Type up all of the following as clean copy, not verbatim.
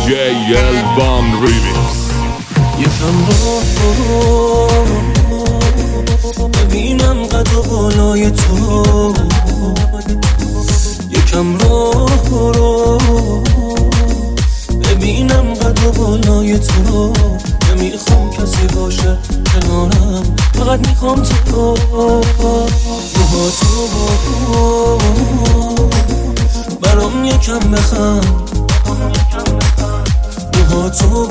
Elvan Remix. یکم رو ببینم قد و بالای تو، یکم رو ببینم قد و بالای تو. نمیخوام کسی باشه کنارم، فقط میخوام تو. روها تو برام یکم بخند، روها تو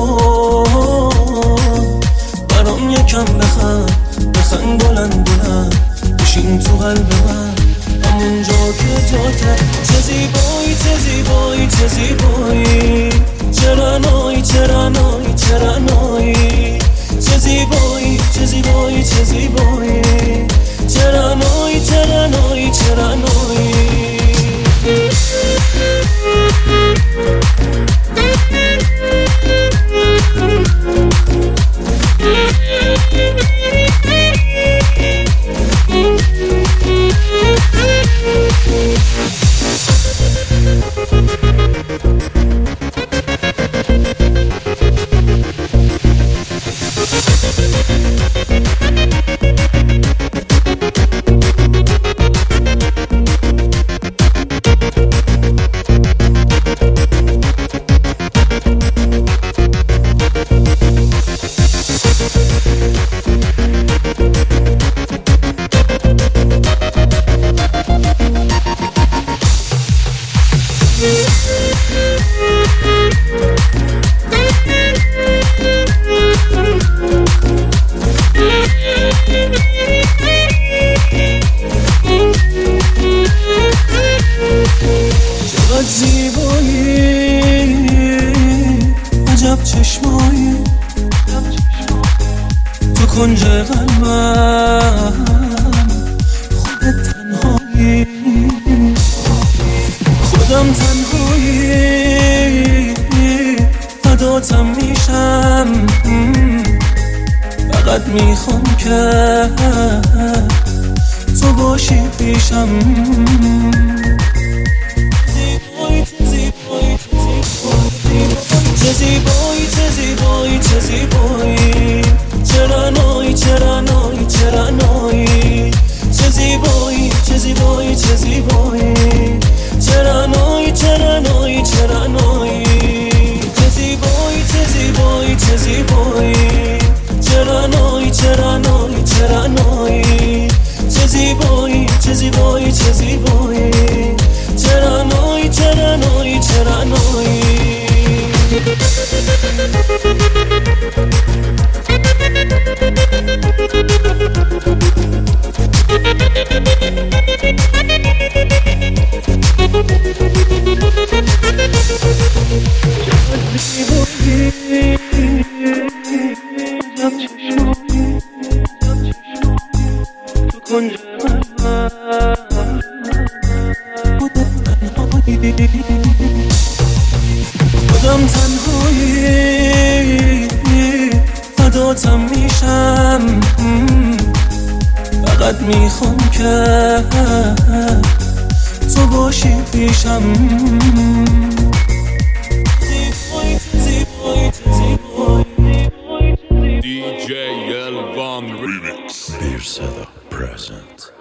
بکن برام یکم بخند بلند بلند بشین تو قلب من، همونجا که جاته. چه زیبایی چه زیبایی چه زیبایی، چرا نایی چرا نایی چرا نایی، چه زیبایی چه زیبایی چه زیبایی، چرا نایی چرا نایی چرا نایی. چقدر زیبایی، عجب چشمایی، تو کنج قلبم خودت تنهایی، خودم تنهایی، فداتم میشم، فقط میخوام که تو باشی پیشم. چه زیبایی چه زیبایی چه زیبایی، چرا نایی چرا نایی چرا نایی، چه زیبایی چه زیبایی چه زیبایی، چرا نایی چرا نایی چرا نایی، چه زیبایی چه زیبایی چه زیبایی، چرا نایی چرا نایی چرا نایی، چه زیبایی چه زیبایی چه زیبایی، چرا نایی چرا نایی چرا نایی. خودم تنهایی، فداتم میشم، فقط میخوام که تو باشی پیشم. DJ Elvan Remix. Beer Cellar present.